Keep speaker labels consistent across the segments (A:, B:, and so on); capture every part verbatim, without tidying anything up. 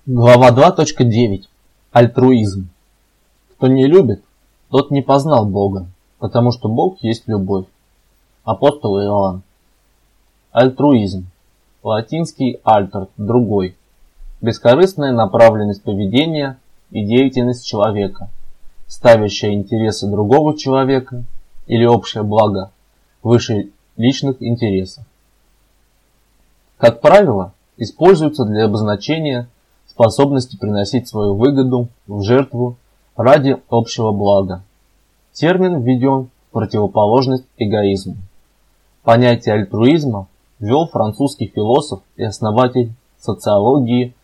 A: Глава два точка девять. Альтруизм. Кто не любит, тот не познал Бога, потому что Бог есть любовь. Апостол Иоанн. Альтруизм. Латинский альтер – другой. Бескорыстная направленность поведения и деятельность человека, ставящая интересы другого человека или общее благо выше личных интересов. Как правило, используется для обозначения способности приносить свою выгоду в жертву ради общего блага. Термин введен в противоположность эгоизму. Понятие альтруизма ввел французский философ и основатель социологии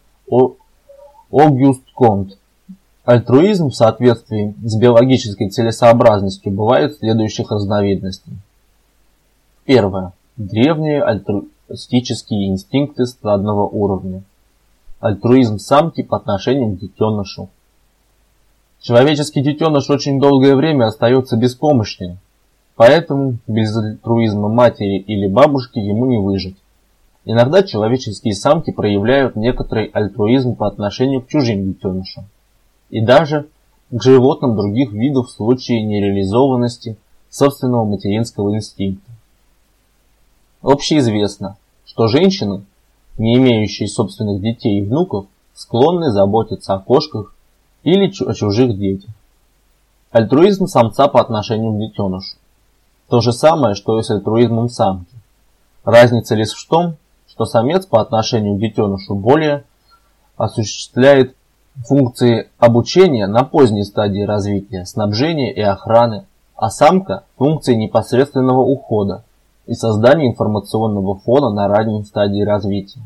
A: Огюст Конт. Альтруизм в соответствии с биологической целесообразностью бывает следующих разновидностей. Первое. Древние альтруистические инстинкты стадного уровня. Альтруизм самки по отношению к детенышу. Человеческий детеныш очень долгое время остается беспомощным, поэтому без альтруизма матери или бабушки ему не выжить. Иногда человеческие самки проявляют некоторый альтруизм по отношению к чужим детенышам и даже к животным других видов в случае нереализованности собственного материнского инстинкта. Общеизвестно, что женщины, не имеющие собственных детей и внуков, склонны заботиться о кошках или о чужих детях. Альтруизм самца по отношению к детенышу. То же самое, что и с альтруизмом самки. Разница лишь в том, что самец по отношению к детенышу более осуществляет функции обучения на поздней стадии развития, снабжения и охраны, а самка – функции непосредственного ухода и создания информационного фона на ранней стадии развития.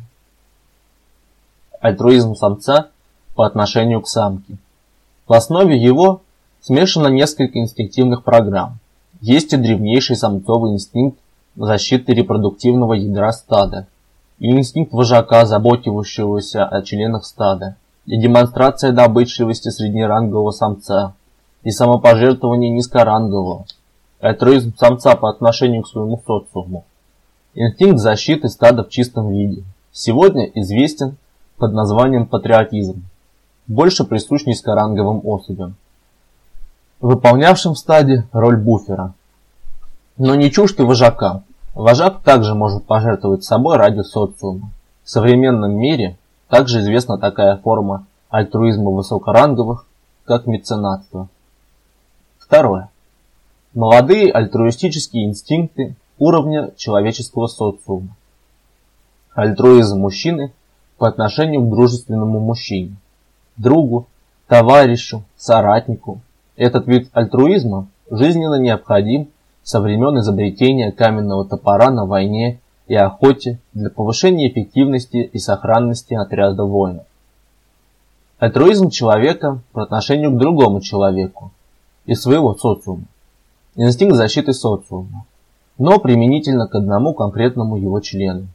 A: Альтруизм самца по отношению к самке. В основе его смешано несколько инстинктивных программ. Есть и древнейший самцовый инстинкт защиты репродуктивного ядра стада, и инстинкт вожака, заботившегося о членах стада, и демонстрация добычливости среднерангового самца, и самопожертвование низкорангового. Альтруизм самца по отношению к своему социуму. Инстинкт защиты стада в чистом виде. Сегодня известен под названием патриотизм, больше присущ низкоранговым особям, выполнявшим в стаде роль буфера. Но не чужд и вожака. Вожак также может пожертвовать собой ради социума. В современном мире также известна такая форма альтруизма высокоранговых, как меценатство. Второе. Молодые альтруистические инстинкты уровня человеческого социума. Альтруизм мужчины по отношению к дружественному мужчине, другу, товарищу, соратнику. Этот вид альтруизма жизненно необходим со времен изобретения каменного топора на войне и охоте для повышения эффективности и сохранности отряда воинов. Альтруизм человека по отношению к другому человеку и своего социума. Инстинкт защиты социума, но применительно к одному конкретному его члену.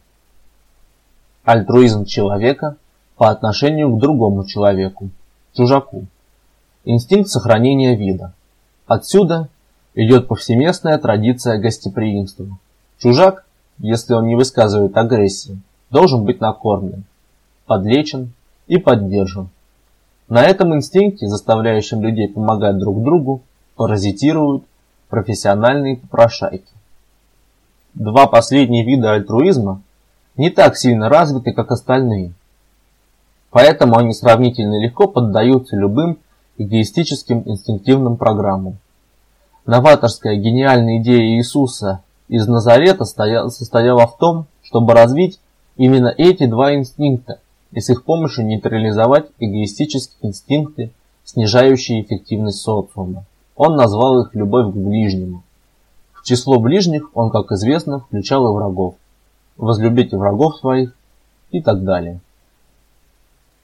A: Альтруизм человека по отношению к другому человеку, чужаку. Инстинкт сохранения вида. Отсюда идет повсеместная традиция гостеприимства. Чужак, если он не высказывает агрессии, должен быть накормлен, подлечен и поддержан. На этом инстинкте, заставляющем людей помогать друг другу, паразитируют профессиональные попрошайки. Два последние вида альтруизма не так сильно развиты, как остальные. Поэтому они сравнительно легко поддаются любым эгоистическим инстинктивным программам. Новаторская гениальная идея Иисуса из Назарета состояла в том, чтобы развить именно эти два инстинкта и с их помощью нейтрализовать эгоистические инстинкты, снижающие эффективность социума. Он назвал их «любовь к ближнему». В число ближних он, как известно, включал и врагов. «Возлюбите врагов своих» и так далее.